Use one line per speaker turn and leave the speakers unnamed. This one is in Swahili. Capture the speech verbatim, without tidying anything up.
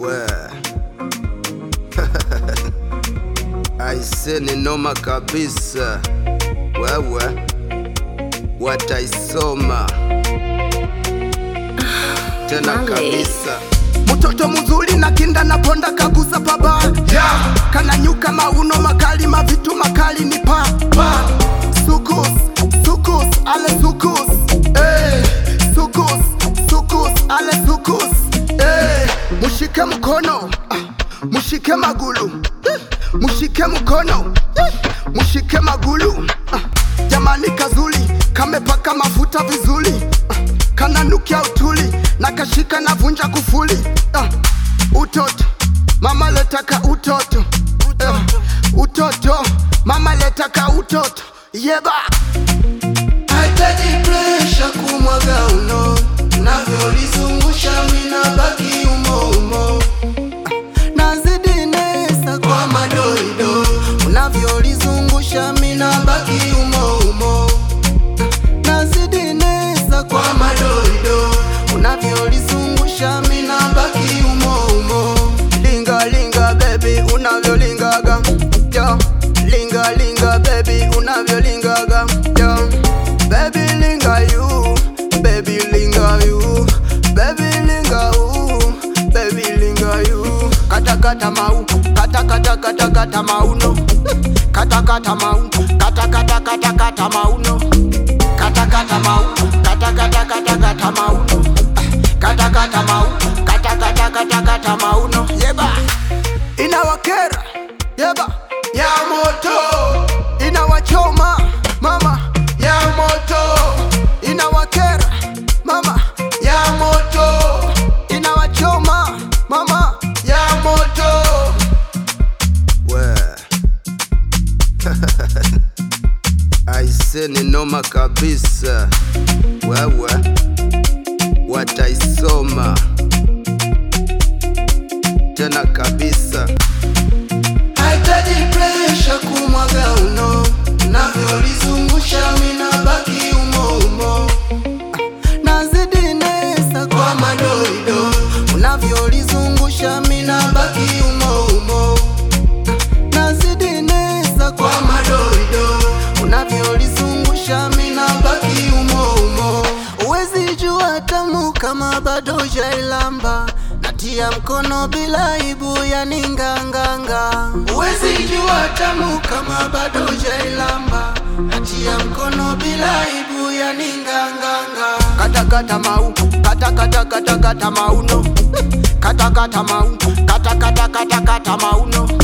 Well, aise ni noma kabisa. Wewe wataisoma tena kabisa.
Mtoto mzuri na kinda na ponda kagusa paba, yeah. Kananyuka mauno makali mavitu makali ni pa pa. Sukus, sukus, ale sukus, eh. Sukus, sukus, ale sukus, eh. Mushike mkono, ah. Mushike magulu, eh. Mushike mkono, eh. Mushike magulu, ah. Jamani kazuli, kamepaka mafuta vizuri, ah. Kananukia utuli, na kashika na vunja kufuli, ah. Utoto, mama letaka utoto, uh, utoto, mama letaka utoto, yeba. Haitaji presha kumwaga uno, navyolizungusha mina baki umo umo, uh, nazidi nesa kwa madoido, unavyolizungusha mina baki umo umo, uh, nazidi nesa kwa madoido, unavyolizungusha mina baki umo umo. Linga linga baby unavyolingaga, yo. Linga linga baby unavyolingaga, yo. Baby linga you, baby linga you, baby linga you, baby linga you. Kata kata mau, kata kata kata kata mauno, kata kata mau, kata kata kata kata mauno, kata kata mau, kata kata kata kata mauno, kata kata mau, kata kata kata kata mauno, yeba. Inawakera, yeba, ya moto. Inawachoma, mama, ya moto. Inawakera, mama, ya moto. Inawachoma, mama, ya moto.
Well, aise ni noma kabisa. Wewe wataisoma tena kabisa.
Haitaji presha kumwaga uno, navyolizungusha mina baki umo umo, nazidi nesa kwa madoido, unavyolizungusha mina baki umo umo, nazidi nesa kwa madoido, unavyolizungusha mina baki umo umo. Uwezi jua tamu kama bado jailamba, natia mkono bila ibu ya ninganganga. Uwezi jua tamu kama bado jailamba, natia mkono bila ibu ya ninganganga. Kata kata mau, kata kata kata kata mauno, kata kata mau, kata kata kata kata mauno.